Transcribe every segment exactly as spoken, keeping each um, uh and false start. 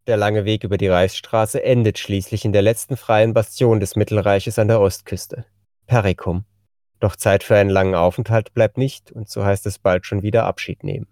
Der lange Weg über die Reichsstraße endet schließlich in der letzten freien Bastion des Mittelreiches an der Ostküste, Perikum. Doch Zeit für einen langen Aufenthalt bleibt nicht, und so heißt es bald schon wieder Abschied nehmen.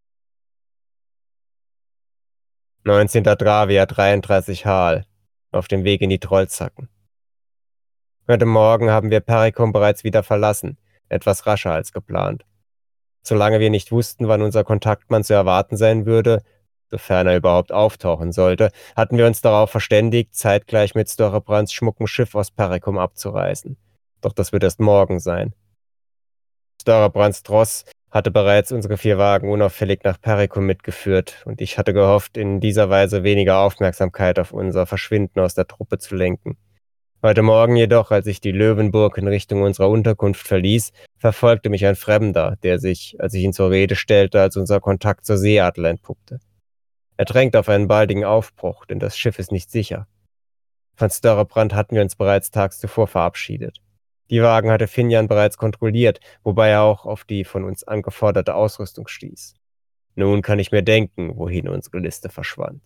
neunzehnter Dravia dreiunddreißig Hal, auf dem Weg in die Trollzacken. Heute Morgen haben wir Perikum bereits wieder verlassen, etwas rascher als geplant. Solange wir nicht wussten, wann unser Kontaktmann zu erwarten sein würde, sofern er überhaupt auftauchen sollte, hatten wir uns darauf verständigt, zeitgleich mit Storebrands schmuckem Schiff aus Perikum abzureisen. Doch das wird erst morgen sein. Storebrands Tross hatte bereits unsere vier Wagen unauffällig nach Perikum mitgeführt, und ich hatte gehofft, in dieser Weise weniger Aufmerksamkeit auf unser Verschwinden aus der Truppe zu lenken. Heute Morgen jedoch, als ich die Löwenburg in Richtung unserer Unterkunft verließ, verfolgte mich ein Fremder, der sich, als ich ihn zur Rede stellte, als unser Kontakt zur Seeadler entpuppte. Er drängt auf einen baldigen Aufbruch, denn das Schiff ist nicht sicher. Von Storebrand hatten wir uns bereits tags zuvor verabschiedet. Die Wagen hatte Finjan bereits kontrolliert, wobei er auch auf die von uns angeforderte Ausrüstung stieß. Nun kann ich mir denken, wohin unsere Liste verschwand.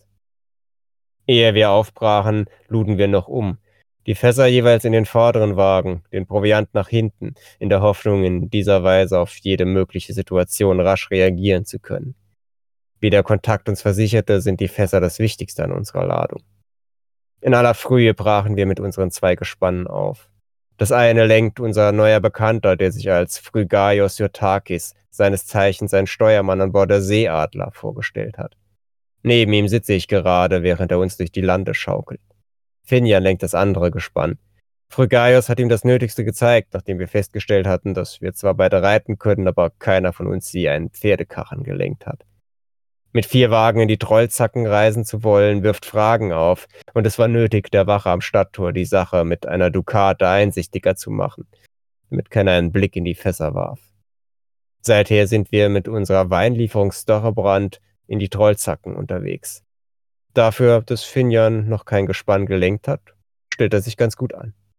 Ehe wir aufbrachen, luden wir noch um. Die Fässer jeweils in den vorderen Wagen, den Proviant nach hinten, in der Hoffnung, in dieser Weise auf jede mögliche Situation rasch reagieren zu können. Wie der Kontakt uns versicherte, sind die Fässer das Wichtigste an unserer Ladung. In aller Frühe brachen wir mit unseren zwei Gespannen auf. Das eine lenkt unser neuer Bekannter, der sich als Phrygaios Iotakis, seines Zeichens ein Steuermann an Bord der Seeadler, vorgestellt hat. Neben ihm sitze ich gerade, während er uns durch die Lande schaukelt. Finjan lenkt das andere Gespann. Phrygaios hat ihm das Nötigste gezeigt, nachdem wir festgestellt hatten, dass wir zwar beide reiten können, aber keiner von uns je einen Pferdekarren gelenkt hat. Mit vier Wagen in die Trollzacken reisen zu wollen, wirft Fragen auf, und es war nötig, der Wache am Stadttor die Sache mit einer Dukate einsichtiger zu machen, damit keiner einen Blick in die Fässer warf. Seither sind wir mit unserer Weinlieferung Storebrand in die Trollzacken unterwegs. Dafür, dass Finjan noch kein Gespann gelenkt hat, stellt er sich ganz gut an.